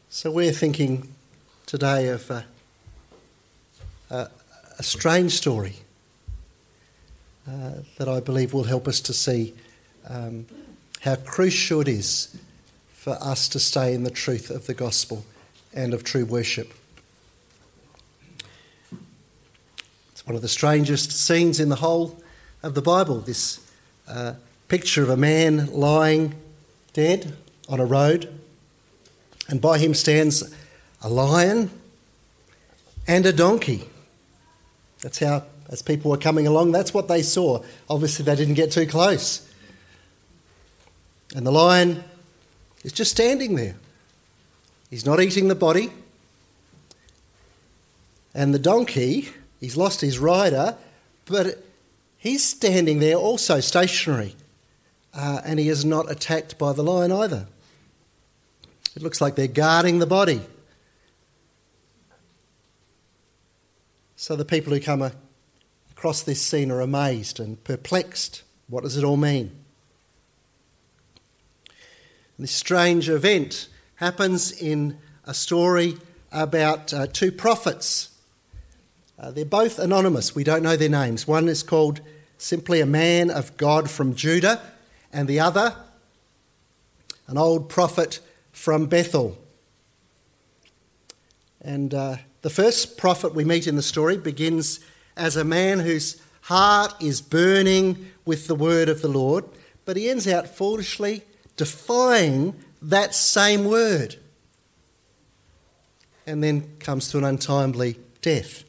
So we're thinking today of a strange story that I believe will help us to see how crucial it is for us to stay in the truth of the gospel and of true worship. It's one of the strangest scenes in the whole of the Bible, this picture of a man lying dead on a road, and by him stands a lion and a donkey. That's how, as people were coming along, that's what they saw. Obviously they didn't get too close. And the lion is just standing there. He's not eating the body. And the donkey, he's lost his rider, but he's standing there also stationary. And he is not attacked by the lion either. It looks like they're guarding the body. So the people who come across this scene are amazed and perplexed. What does it all mean? This strange event happens in a story about two prophets. They're both anonymous. We don't know their names. One is called simply a man of God from Judah, and the other, an old prophet from Bethel. And the first prophet we meet in the story begins as a man whose heart is burning with the word of the Lord, but he ends out foolishly defying that same word, and then comes to an untimely death.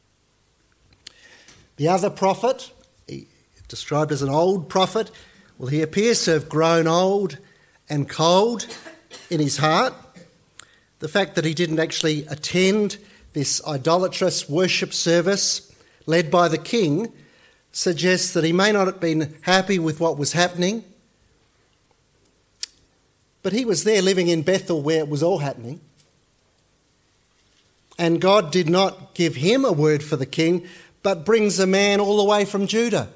The other prophet, described as an old prophet, well, he appears to have grown old and cold in his heart. The fact that he didn't actually attend this idolatrous worship service led by the king suggests that he may not have been happy with what was happening. But he was there living in Bethel where it was all happening. And God did not give him a word for the king, but brings a man all the way from Judah.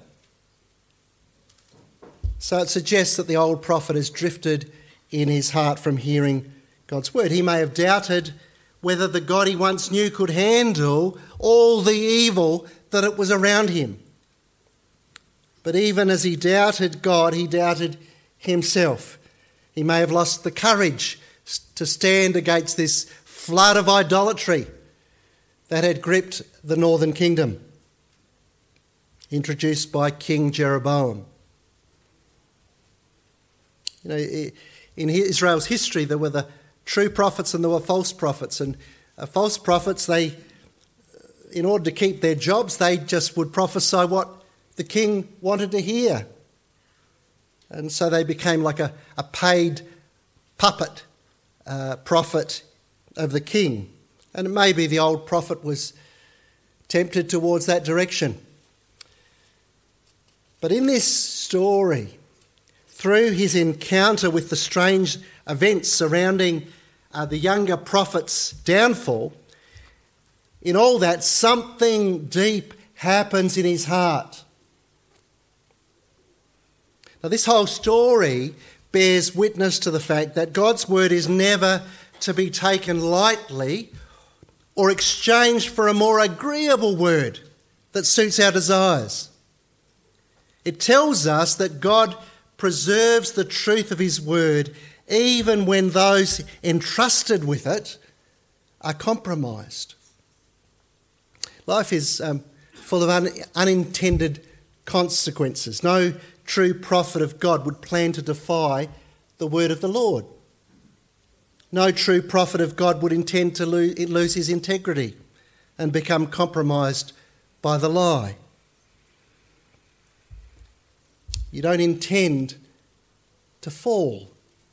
So it suggests that the old prophet has drifted in his heart from hearing God's word. He may have doubted whether the God he once knew could handle all the evil that it was around him. But even as he doubted God, he doubted himself. He may have lost the courage to stand against this flood of idolatry that had gripped the northern kingdom, introduced by King Jeroboam. You know, in Israel's history, there were the true prophets and there were false prophets. And false prophets, they, in order to keep their jobs, they just would prophesy what the king wanted to hear. And so they became like a paid puppet prophet of the king. And maybe the old prophet was tempted towards that direction. But in this story, through his encounter with the strange events surrounding the younger prophet's downfall, in all that, something deep happens in his heart. Now, this whole story bears witness to the fact that God's word is never to be taken lightly or exchanged for a more agreeable word that suits our desires. It tells us that God preserves the truth of his word even when those entrusted with it are compromised. Life is full of unintended consequences. No true prophet of God would plan to defy the word of the Lord. No true prophet of God would intend to lose his integrity and become compromised by the lie. You don't intend to fall.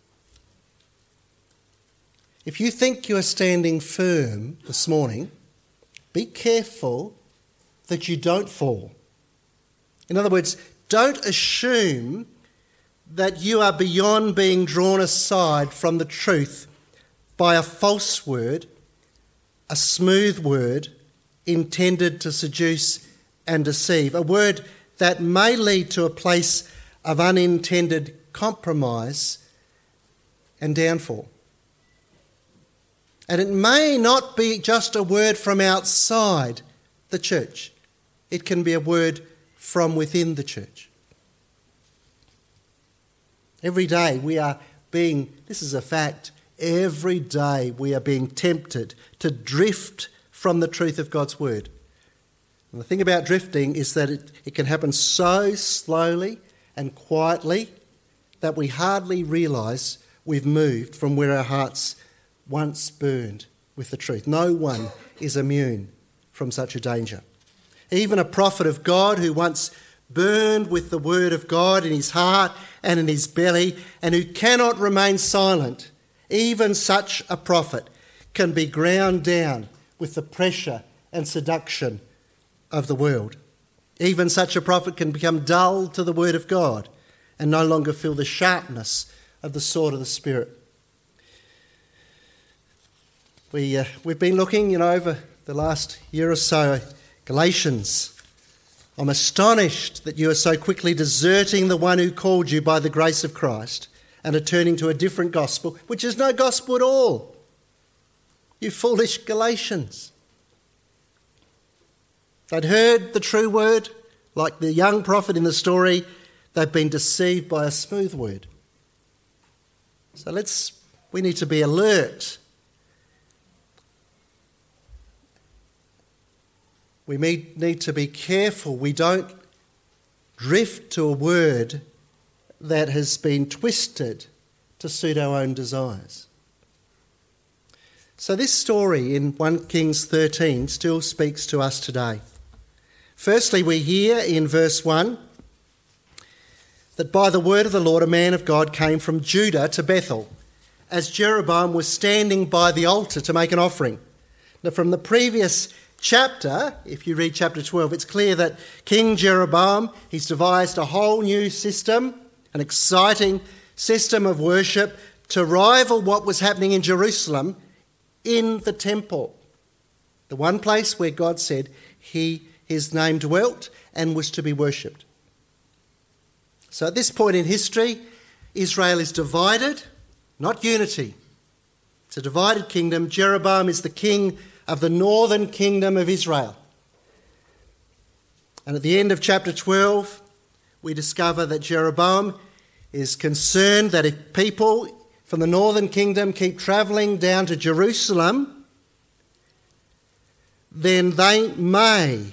If you think you are standing firm this morning, be careful that you don't fall. In other words, don't assume that you are beyond being drawn aside from the truth by a false word, a smooth word intended to seduce and deceive, a word that may lead to a place of unintended compromise and downfall. And it may not be just a word from outside the church. It can be a word from within the church. Every day we are being, this is a fact, every day we are being tempted to drift from the truth of God's word. And the thing about drifting is that it can happen so slowly and quietly that we hardly realise we've moved from where our hearts once burned with the truth. No one is immune from such a danger. Even a prophet of God who once burned with the word of God in his heart and in his belly, and who cannot remain silent, even such a prophet can be ground down with the pressure and seduction of the world. Even such a prophet can become dull to the word of God and no longer feel the sharpness of the sword of the Spirit. We've been looking, over the last year or so, Galatians. I'm astonished that you are so quickly deserting the one who called you by the grace of Christ and are turning to a different gospel, which is no gospel at all. You foolish Galatians. They'd heard the true word, like the young prophet in the story. They've been deceived by a smooth word. So we need to be alert. We need to be careful we don't drift to a word that has been twisted to suit our own desires. So this story in 1 Kings 13 still speaks to us today. Firstly, we hear in verse 1 that by the word of the Lord a man of God came from Judah to Bethel as Jeroboam was standing by the altar to make an offering. Now from the previous chapter, if you read chapter 12, it's clear that King Jeroboam, he's devised a whole new system, an exciting system of worship to rival what was happening in Jerusalem in the temple. The one place where God said his name dwelt and was to be worshipped. So at this point in history, Israel is divided, not unity. It's a divided kingdom. Jeroboam is the king of the northern kingdom of Israel. And at the end of chapter 12, we discover that Jeroboam is concerned that if people from the northern kingdom keep travelling down to Jerusalem, then they may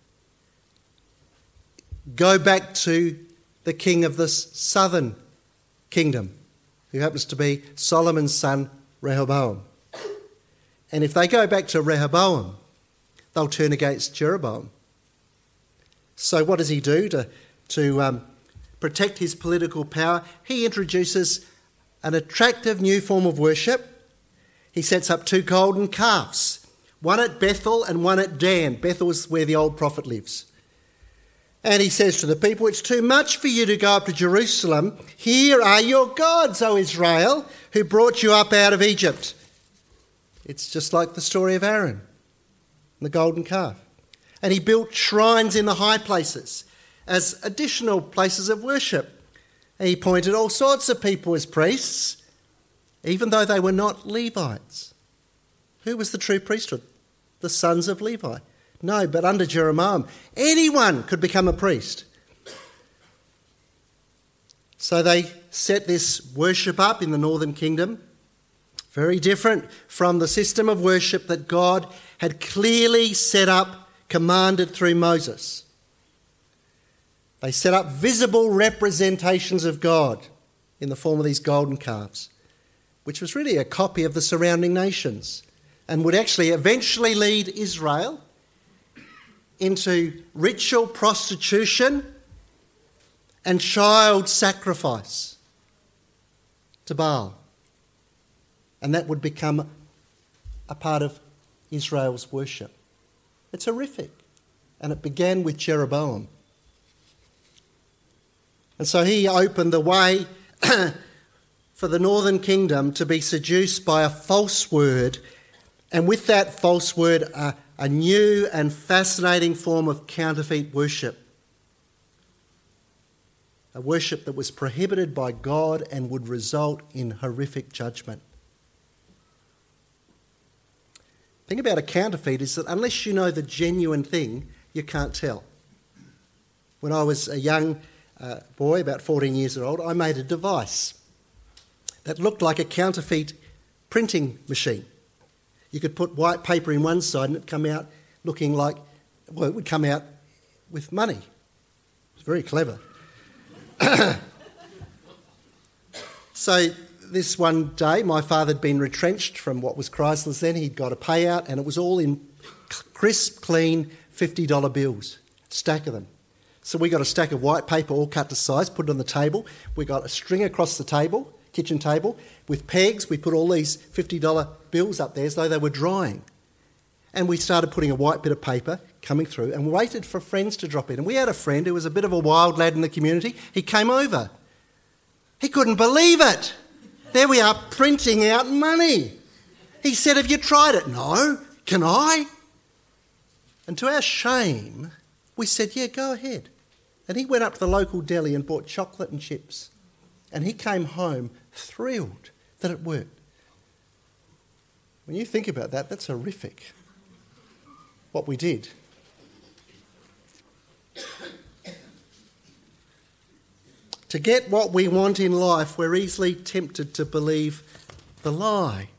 go back to the king of the southern kingdom, who happens to be Solomon's son, Rehoboam. And if they go back to Rehoboam, they'll turn against Jeroboam. So what does he do to protect his political power? He introduces an attractive new form of worship. He sets up 2 golden calves, one at Bethel and one at Dan. Bethel is where the old prophet lives. And he says to the people, it's too much for you to go up to Jerusalem. Here are your gods, O Israel, who brought you up out of Egypt. It's just like the story of Aaron and the golden calf. And he built shrines in the high places as additional places of worship. And he appointed all sorts of people as priests, even though they were not Levites. Who was the true priesthood? The sons of Levi. No, but under Jeroboam, anyone could become a priest. So they set this worship up in the northern kingdom, very different from the system of worship that God had clearly set up, commanded through Moses. They set up visible representations of God in the form of these golden calves, which was really a copy of the surrounding nations and would actually eventually lead Israel into ritual prostitution and child sacrifice to Baal. And that would become a part of Israel's worship. It's horrific. And it began with Jeroboam. And so he opened the way for the northern kingdom to be seduced by a false word, and with that false word, a new and fascinating form of counterfeit worship. A worship that was prohibited by God and would result in horrific judgment. thing about a counterfeit is that unless you know the genuine thing, you can't tell. When I was a young boy, about 14 years old, I made a device that looked like a counterfeit printing machine. You could put white paper in one side and it'd come out looking like, well, it would come out with money. It's very clever. So this one day, my father had been retrenched from what was Chrysler's then. He'd got a payout and it was all in crisp, clean $50 bills, stack of them. So we got a stack of white paper all cut to size, put it on the table. We got a string across the table, kitchen table, with pegs. We put all these $50 bills up there as though they were drying. And we started putting a white bit of paper coming through and waited for friends to drop in. And we had a friend who was a bit of a wild lad in the community. He came over. He couldn't believe it. There we are printing out money. He said, "Have you tried it?" "No." "Can I?" And to our shame, we said, "Yeah, go ahead." And he went up to the local deli and bought chocolate and chips. And he came home thrilled that it worked. When you think about that, that's horrific, what we did. To get what we want in life, we're easily tempted to believe the lie.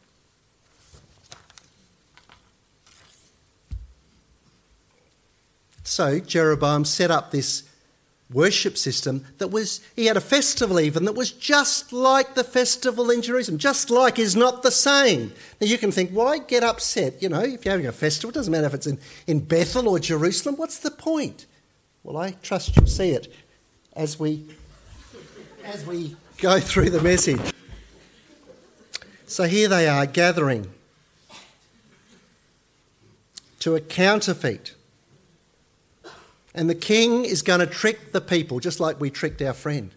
So Jeroboam set up this worship system he had a festival even that was just like the festival in Jerusalem. Just like is not the same. Now you can think, why get upset? If you're having a festival, it doesn't matter if it's in Bethel or Jerusalem. What's the point? Well, I trust you'll see it as we go through the message. So here they are gathering to a counterfeit. And the king is going to trick the people, just like we tricked our friend.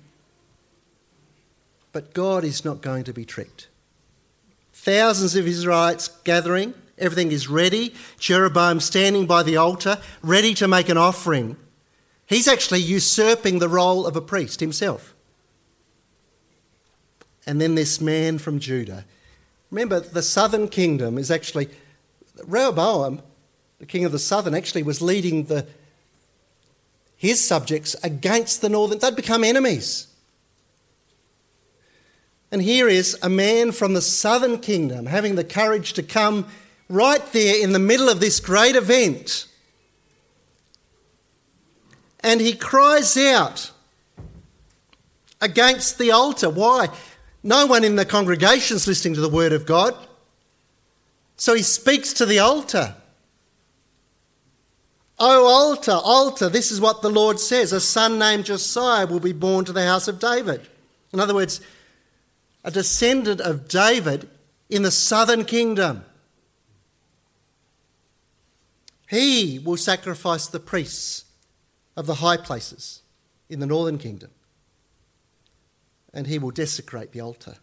But God is not going to be tricked. Thousands of Israelites gathering, everything is ready. Jeroboam standing by the altar, ready to make an offering. He's actually usurping the role of a priest himself. And then this man from Judah. Remember, the southern kingdom is actually... Rehoboam, the king of the southern, actually was leading his subjects against the northern. They'd become enemies. And here is a man from the southern kingdom having the courage to come right there in the middle of this great event. And he cries out against the altar. Why? No one in the congregation's listening to the word of God. So he speaks to the altar. "O altar, altar, this is what the Lord says. A son named Josiah will be born to the house of David." In other words, a descendant of David in the southern kingdom. He will sacrifice the priests of the high places in the northern kingdom. And he will desecrate the altar.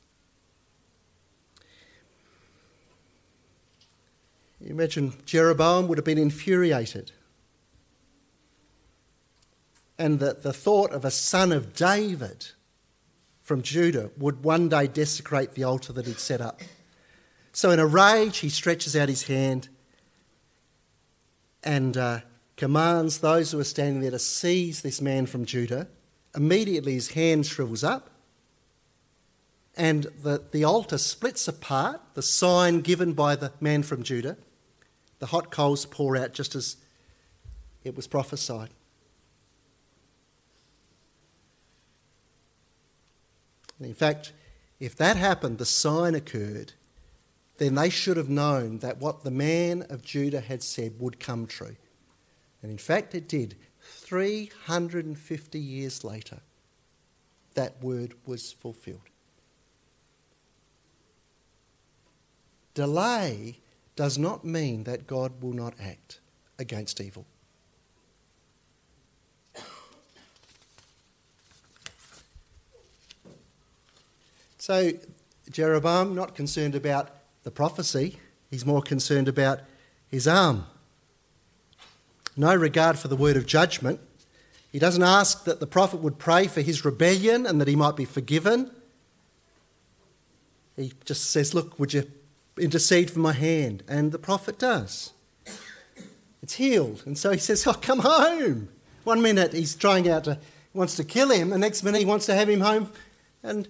You imagine Jeroboam would have been infuriated. And the thought of a son of David from Judah would one day desecrate the altar that he'd set up. So in a rage, he stretches out his hand and commands those who are standing there to seize this man from Judah. Immediately his hand shrivels up and the altar splits apart, the sign given by the man from Judah. The hot coals pour out just as it was prophesied. And in fact, if that happened, the sign occurred, then they should have known that what the man of Judah had said would come true. And in fact, it did. 350 years later, that word was fulfilled. Delay does not mean that God will not act against evil. So Jeroboam, not concerned about the prophecy, he's more concerned about his arm. No regard for the word of judgment. He doesn't ask that the prophet would pray for his rebellion and that he might be forgiven. He just says, "Look, would you intercede for my hand. And the prophet does. It's healed. And so he says, oh, come home. 1 minute he's wants to kill him. The next minute he wants to have him home and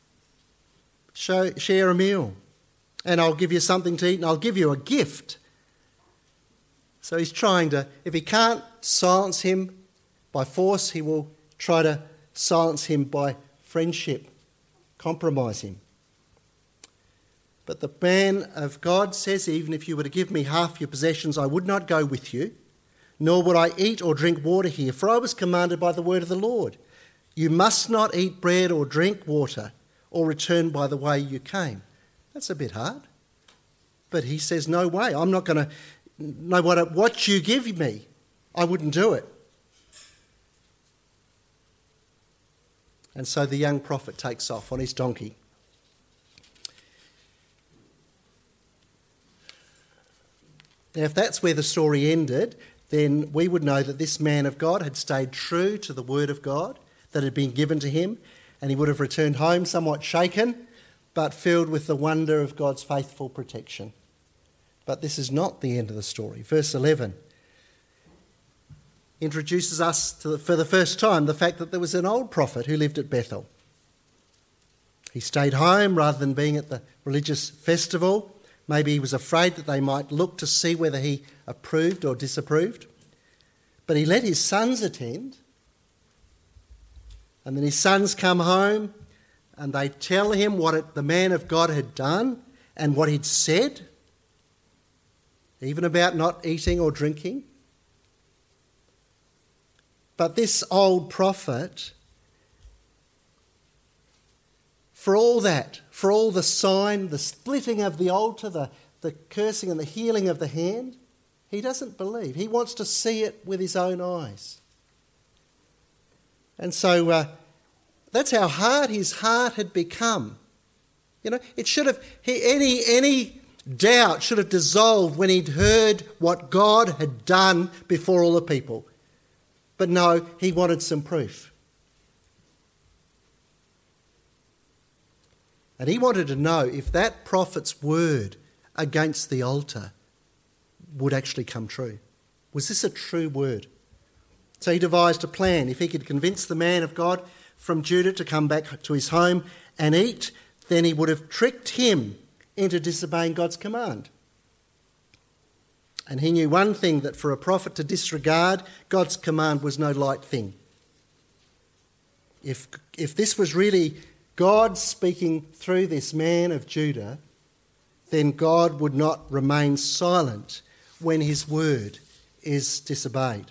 share a meal. And I'll give you something to eat and I'll give you a gift. So he's trying to, if he can't silence him by force, he will try to silence him by friendship, compromise him. But the man of God says, even if you were to give me half your possessions, I would not go with you, nor would I eat or drink water here, for I was commanded by the word of the Lord. You must not eat bread or drink water, or return by the way you came. That's a bit hard. But he says, no way, I'm not going to, no matter what you give me, I wouldn't do it. And so the young prophet takes off on his donkey. Now, if that's where the story ended, then we would know that this man of God had stayed true to the word of God that had been given to him, and he would have returned home somewhat shaken, but filled with the wonder of God's faithful protection. But this is not the end of the story. Verse 11 introduces us to, for the first time, the fact that there was an old prophet who lived at Bethel. He stayed home rather than being at the religious festival. Maybe he was afraid that they might look to see whether he approved or disapproved. But he let his sons attend. And then his sons come home and they tell him what the man of God had done and what he'd said, even about not eating or drinking. But this old prophet, for all that, for all the sign, the splitting of the altar, the cursing and the healing of the hand, he doesn't believe. He wants to see it with his own eyes. And so that's how hard his heart had become. You know, it should have, any doubt should have dissolved when he'd heard what God had done before all the people. But no, he wanted some proof. And he wanted to know if that prophet's word against the altar would actually come true. Was this a true word? So he devised a plan. If he could convince the man of God from Judah to come back to his home and eat, then he would have tricked him into disobeying God's command. And he knew one thing, that for a prophet to disregard God's command was no light thing. If this was really God speaking through this man of Judah, then God would not remain silent when his word is disobeyed.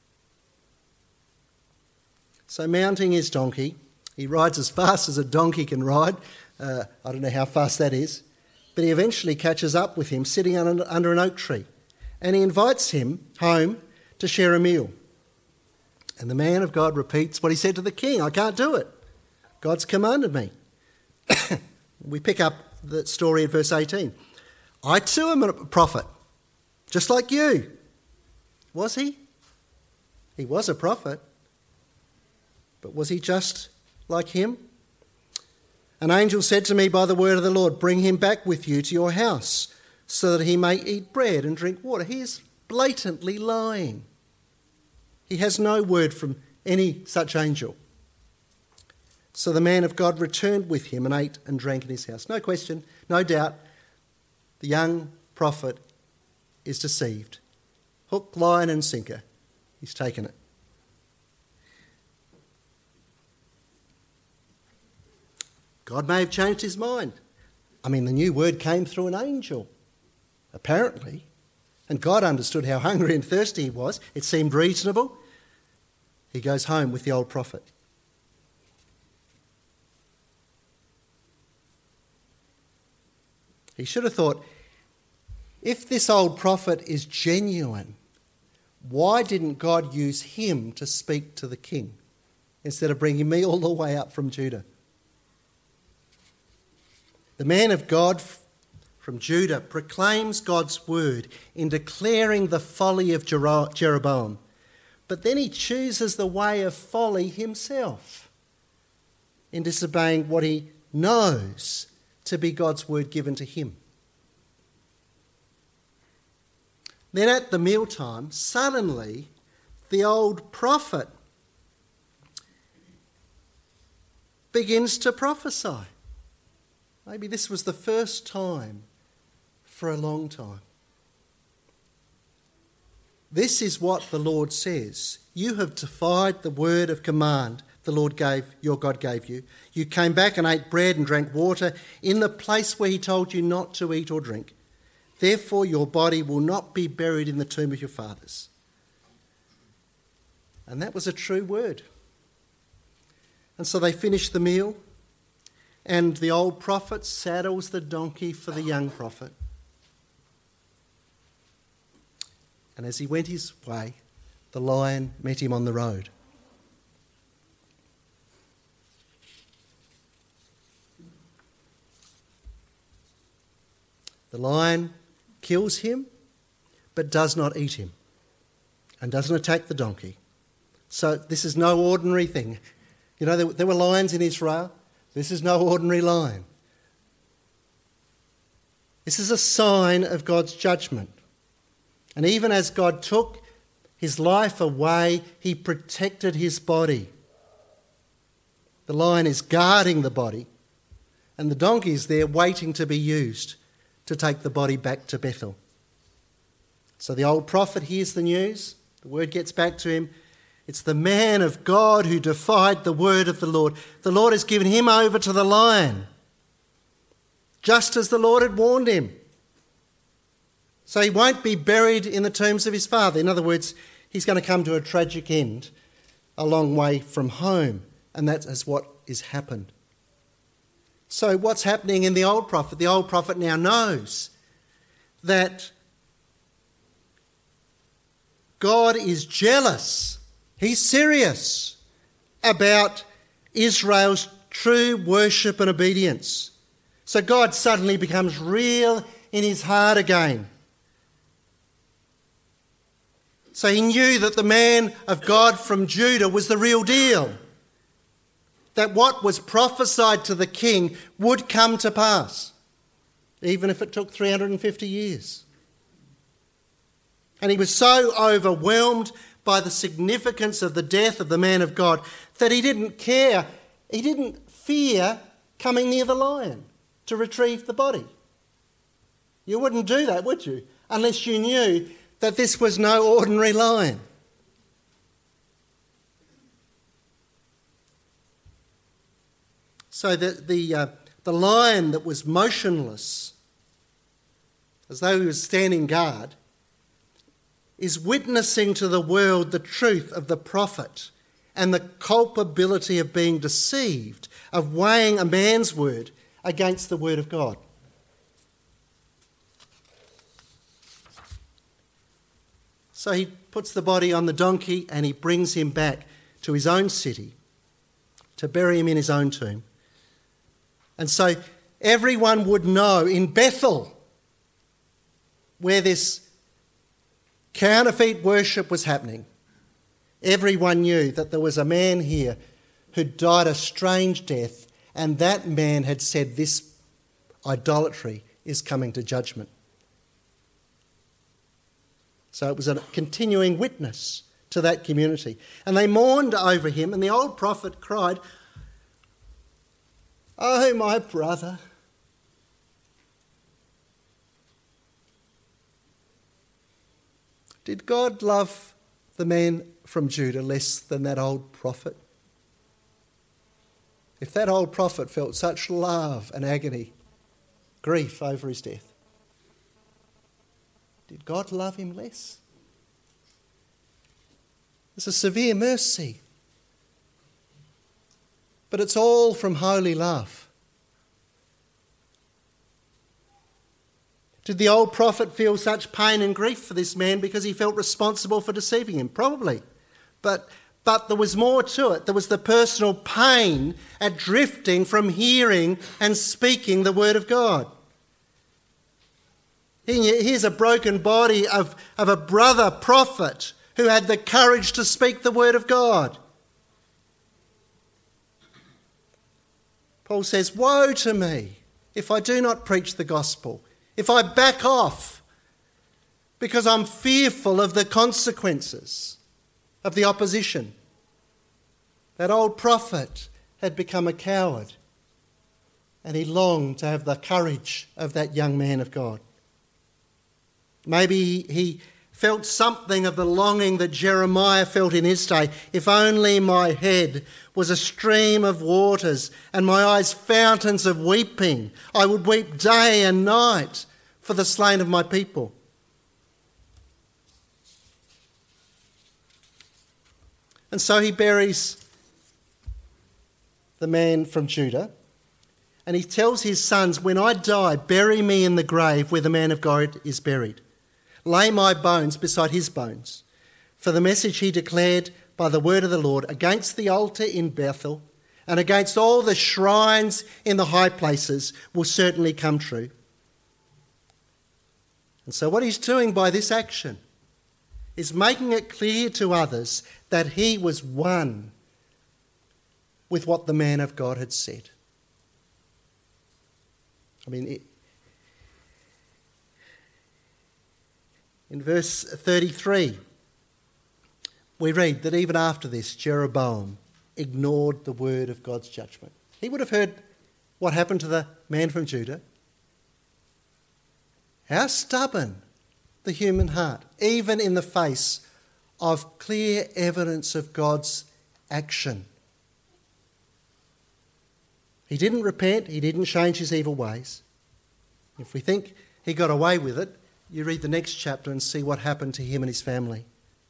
So mounting his donkey, he rides as fast as a donkey can ride. I don't know how fast that is. But he eventually catches up with him sitting under an oak tree. And he invites him home to share a meal. And the man of God repeats what he said to the king. I can't do it. God's commanded me. We pick up the story in verse 18. I too am a prophet, just like you. Was he? He was a prophet. But was he just like him? An angel said to me by the word of the Lord, bring him back with you to your house, so that he may eat bread and drink water. He is blatantly lying. He has no word from any such angel. So the man of God returned with him and ate and drank in his house. No question, no doubt, the young prophet is deceived. Hook, line and sinker. He's taken it. God may have changed his mind. I mean, the new word came through an angel, apparently. And God understood how hungry and thirsty he was. It seemed reasonable. He goes home with the old prophet. He should have thought, if this old prophet is genuine, why didn't God use him to speak to the king instead of bringing me all the way up from Judah? The man of God from Judah proclaims God's word in declaring the folly of Jeroboam. But then he chooses the way of folly himself in disobeying what he knows to be God's word given to him. Then at the mealtime, suddenly the old prophet begins to prophesy. Maybe this was the first time for a long time. This is what the Lord says. You have defied the word of command the Lord your God gave you. You came back and ate bread and drank water in the place where he told you not to eat or drink. Therefore your body will not be buried in the tomb of your fathers. And that was a true word. And so they finish the meal, and the old prophet saddles the donkey for the young prophet. And as he went his way, the lion met him on the road. The lion kills him, but does not eat him, and doesn't attack the donkey. So this is no ordinary thing. You know, there were lions in Israel. This is no ordinary lion. This is a sign of God's judgment. And even as God took his life away, he protected his body. The lion is guarding the body, and the donkey is there waiting to be used to take the body back to Bethel. So the old prophet hears the news. The word gets back to him. It's the man of God who defied the word of the Lord. The Lord has given him over to the lion, just as the Lord had warned him. So he won't be buried in the tombs of his father. In other words, he's going to come to a tragic end a long way from home. And that is what has happened. So what's happening in the old prophet? The old prophet now knows that God is jealous. He's serious about Israel's true worship and obedience. So God suddenly becomes real in his heart again. So he knew that the man of God from Judah was the real deal. That what was prophesied to the king would come to pass, even if it took 350 years. And he was so overwhelmed by the significance of the death of the man of God that he didn't care. He didn't fear coming near the lion to retrieve the body. You wouldn't do that, would you? Unless you knew that this was no ordinary lion. So the lion that was motionless, as though he was standing guard, is witnessing to the world the truth of the prophet and the culpability of being deceived, of weighing a man's word against the word of God. So he puts the body on the donkey and he brings him back to his own city to bury him in his own tomb. And so everyone would know in Bethel, where this counterfeit worship was happening, everyone knew that there was a man here who died a strange death, and that man had said this idolatry is coming to judgment. So it was a continuing witness to that community. And they mourned over him, and the old prophet cried, "Oh, my brother." Did God love the man from Judah less than that old prophet? If that old prophet felt such love and agony, grief over his death, did God love him less? It's a severe mercy. But it's all from holy love. Did the old prophet feel such pain and grief for this man because he felt responsible for deceiving him? Probably. But there was more to it. There was the personal pain at drifting from hearing and speaking the word of God. Here's a broken body of a brother prophet who had the courage to speak the word of God. Paul says, "Woe to me if I do not preach the gospel, if I back off, because I'm fearful of the consequences of the opposition. That old prophet had become a coward, and he longed to have the courage of that young man of God. Maybe he felt something of the longing that Jeremiah felt in his day. If only my head was a stream of waters and my eyes fountains of weeping, I would weep day and night for the slain of my people. And so he buries the man from Judah, and he tells his sons, when I die, bury me in the grave where the man of God is buried. Lay my bones beside his bones. For the message he declared by the word of the Lord against the altar in Bethel and against all the shrines in the high places will certainly come true. And so what he's doing by this action is making it clear to others that he was one with what the man of God had said. In verse 33, we read that even after this, Jeroboam ignored the word of God's judgment. He would have heard what happened to the man from Judah. How stubborn the human heart, even in the face of clear evidence of God's action. He didn't repent, he didn't change his evil ways. If we think he got away with it, you read the next chapter and see what happened to him and his family.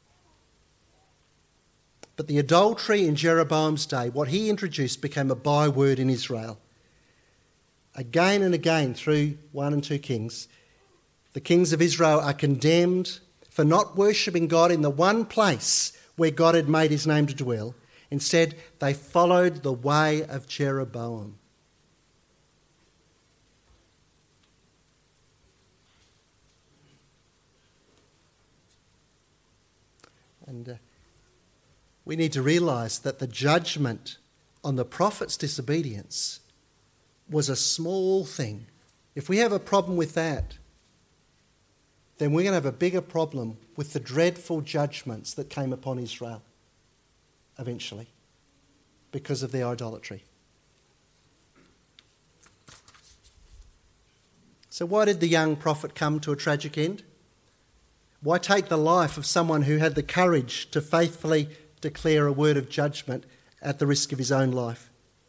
But the adultery in Jeroboam's day, what he introduced, became a byword in Israel. Again and again through 1 and 2 Kings, the kings of Israel are condemned for not worshipping God in the one place where God had made his name to dwell. Instead, they followed the way of Jeroboam. And we need to realise that the judgment on the prophet's disobedience was a small thing. If we have a problem with that, then we're going to have a bigger problem with the dreadful judgments that came upon Israel eventually because of their idolatry. So why did the young prophet come to a tragic end? Why take the life of someone who had the courage to faithfully declare a word of judgment at the risk of his own life?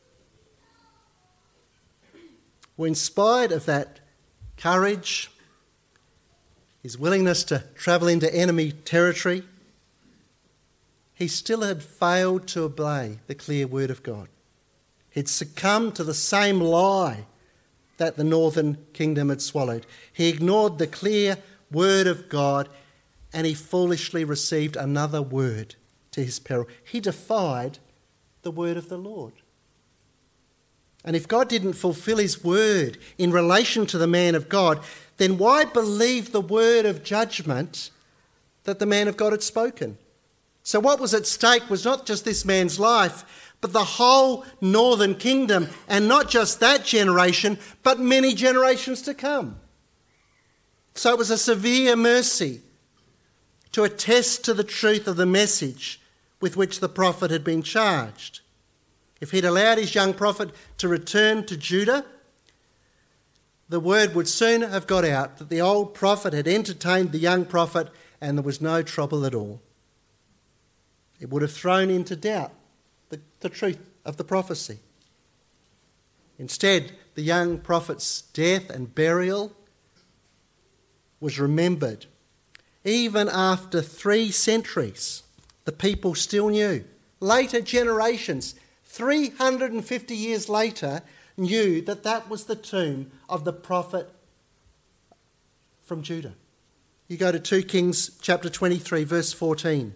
Well, in spite of that courage, his willingness to travel into enemy territory, he still had failed to obey the clear word of God. He'd succumbed to the same lie that the northern kingdom had swallowed. He ignored the clear word of God, and he foolishly received another word to his peril. He defied the word of the Lord. And if God didn't fulfill his word in relation to the man of God, then why believe the word of judgment that the man of God had spoken? So what was at stake was not just this man's life, but the whole northern kingdom, and not just that generation, but many generations to come. So it was a severe mercy to attest to the truth of the message with which the prophet had been charged. If he'd allowed his young prophet to return to Judah, the word would soon have got out that the old prophet had entertained the young prophet and there was no trouble at all. It would have thrown into doubt the truth of the prophecy. Instead, the young prophet's death and burial was remembered. Even after 3 centuries, the people still knew. Later generations, 350 years later, knew that that was the tomb of the prophet from Judah. You go to 2 Kings chapter 23, verse 14.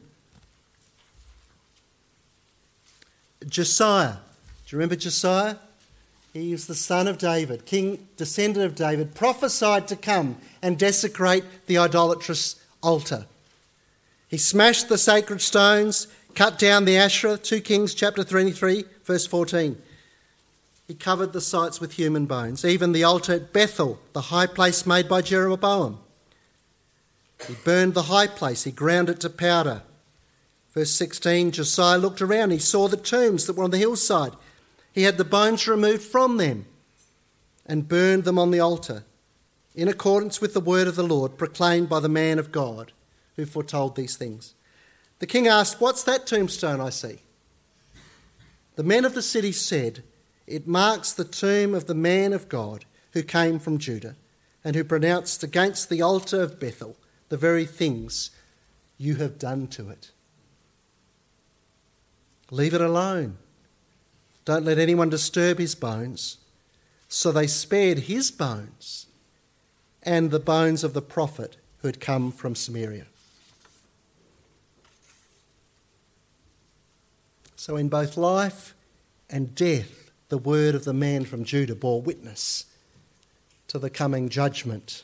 Josiah. Do you remember Josiah? He was the son of David, king, descendant of David, prophesied to come and desecrate the idolatrous altar. He smashed the sacred stones, cut down the Asherah, 2 Kings chapter 23, verse 14. He covered the sites with human bones, even the altar at Bethel, the high place made by Jeroboam. He burned the high place. He ground it to powder. Verse 16, Josiah looked around. He saw the tombs that were on the hillside. He had the bones removed from them and burned them on the altar, in accordance with the word of the Lord proclaimed by the man of God who foretold these things. The king asked, "What's that tombstone I see?" The men of the city said, "It marks the tomb of the man of God who came from Judah and who pronounced against the altar of Bethel the very things you have done to it." Leave it alone. Don't let anyone disturb his bones. So they spared his bones and the bones of the prophet who had come from Samaria. So in both life and death, the word of the man from Judah bore witness to the coming judgment.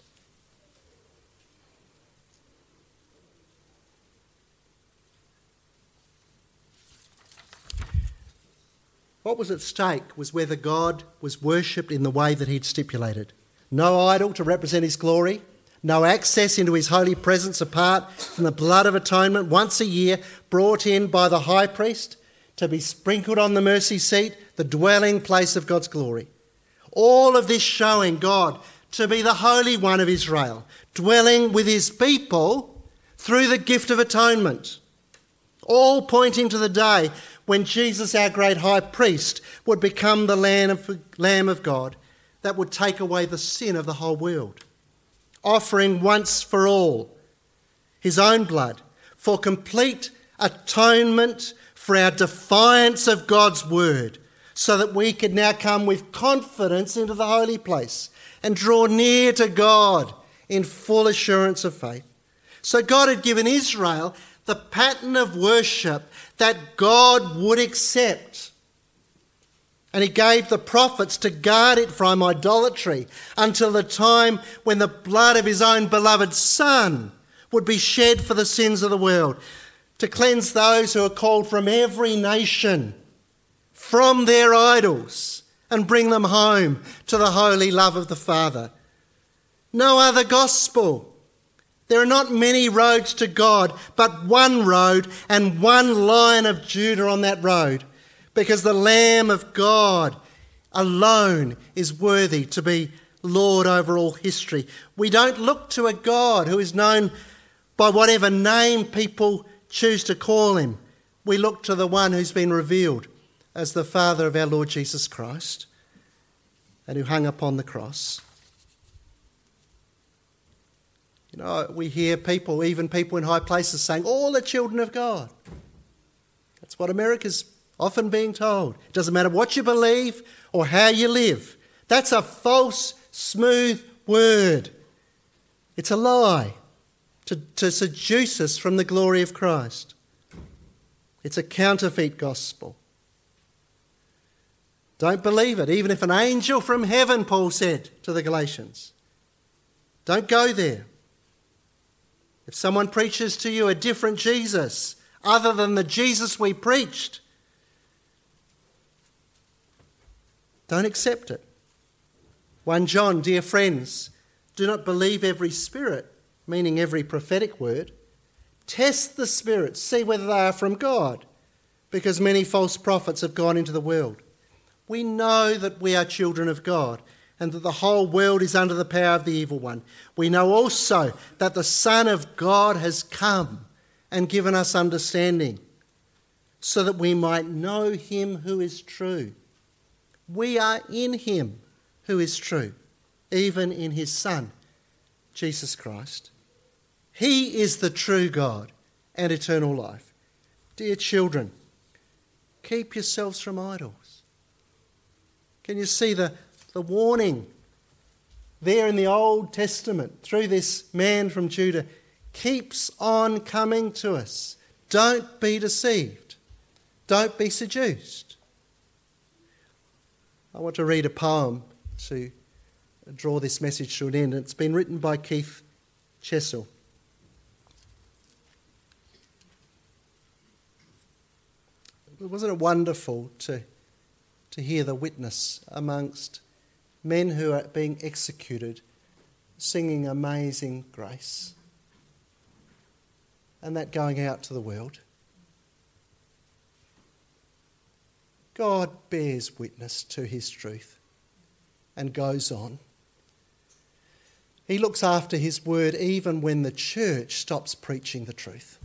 What was at stake was whether God was worshipped in the way that he'd stipulated. No idol to represent his glory, no access into his holy presence apart from the blood of atonement once a year brought in by the high priest to be sprinkled on the mercy seat, the dwelling place of God's glory. All of this showing God to be the Holy One of Israel, dwelling with his people through the gift of atonement. All pointing to the day when Jesus, our great high priest, would become the Lamb of God that would take away the sin of the whole world, offering once for all his own blood for complete atonement for our defiance of God's word, so that we could now come with confidence into the holy place and draw near to God in full assurance of faith. So God had given Israel the pattern of worship that God would accept. And he gave the prophets to guard it from idolatry until the time when the blood of his own beloved Son would be shed for the sins of the world, to cleanse those who are called from every nation from their idols and bring them home to the holy love of the Father. No other gospel. There are not many roads to God, but one road and one Lion of Judah on that road, because the Lamb of God alone is worthy to be Lord over all history. We don't look to a God who is known by whatever name people choose to call him. We look to the one who's been revealed as the Father of our Lord Jesus Christ and who hung upon the cross. You know, we hear people, even people in high places, saying, all the children of God. That's what America's often being told. It doesn't matter what you believe or how you live. That's a false, smooth word. It's a lie to seduce us from the glory of Christ. It's a counterfeit gospel. Don't believe it, even if an angel from heaven, Paul said to the Galatians. Don't go there. If someone preaches to you a different Jesus, other than the Jesus we preached, don't accept it. 1 John, dear friends, do not believe every spirit, meaning every prophetic word. Test the spirits, see whether they are from God, because many false prophets have gone into the world. We know that we are children of God and that the whole world is under the power of the evil one. We know also that the Son of God has come and given us understanding so that we might know him who is true. We are in him who is true, even in his Son, Jesus Christ. He is the true God and eternal life. Dear children, keep yourselves from idols. Can you see the warning there in the Old Testament through this man from Judah? Keeps on coming to us. Don't be deceived. Don't be seduced. I want to read a poem to draw this message to an end. It's been written by Keith Chessel. Wasn't it wonderful to hear the witness amongst men who are being executed, singing Amazing Grace? and that going out to the world. God bears witness to his truth and goes on. He looks after his word even when the church stops preaching the truth.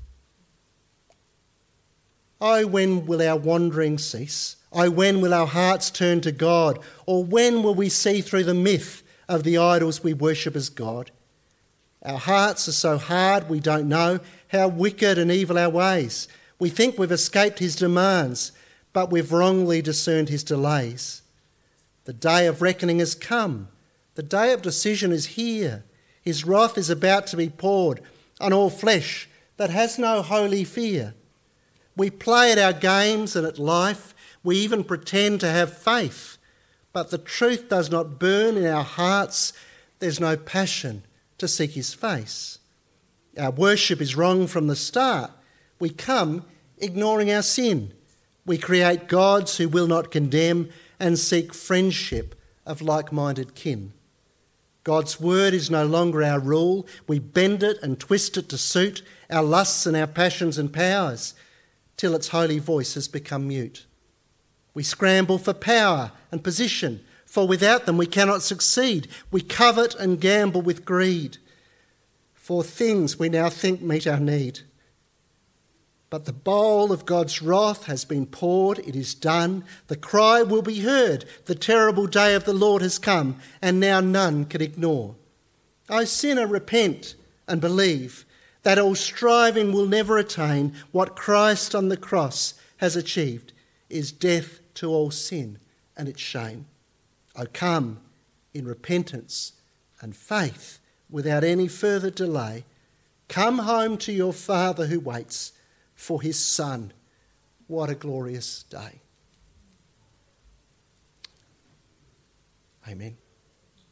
Oh, when will our wandering cease? Oh, when will our hearts turn to God? Or when will we see through the myth of the idols we worship as God? Our hearts are so hard we don't know how wicked and evil our ways. We think we've escaped his demands, but we've wrongly discerned his delays. The day of reckoning has come. The day of decision is here. His wrath is about to be poured on all flesh that has no holy fear. We play at our games and at life. We even pretend to have faith. But the truth does not burn in our hearts. There's no passion to seek his face. Our worship is wrong from the start. We come ignoring our sin. We create gods who will not condemn and seek friendship of like-minded kin. God's word is no longer our rule. We bend it and twist it to suit our lusts and our passions and powers till its holy voice has become mute. We scramble for power and position, for without them we cannot succeed. We covet and gamble with greed for things we now think meet our need. But the bowl of God's wrath has been poured, it is done. The cry will be heard, the terrible day of the Lord has come, and now none can ignore. O sinner, repent and believe that all striving will never attain what Christ on the cross has achieved, is death to all sin and its shame. O come in repentance and faith without any further delay. Come home to your Father who waits for his Son. What a glorious day. Amen.